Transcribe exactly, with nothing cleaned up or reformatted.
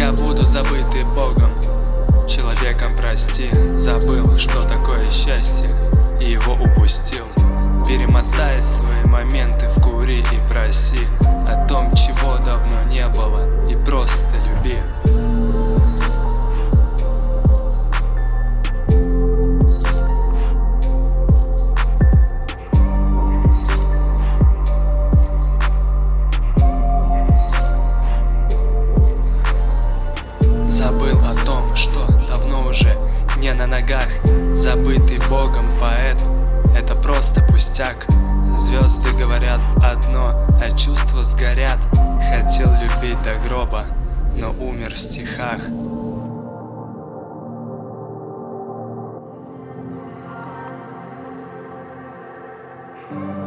я буду забытый Богом. Человеком, прости, забыл, что такое счастье, и его упустил. Перемотай свои моменты, вкури и проси о том, чего давно не было, и просто люби. Забыл о том, что давно уже не на ногах. Забытый Богом поэт — это просто пустяк. Звезды говорят одно, а чувства сгорят. Хотел любить до гроба, но умер в стихах. Thank you.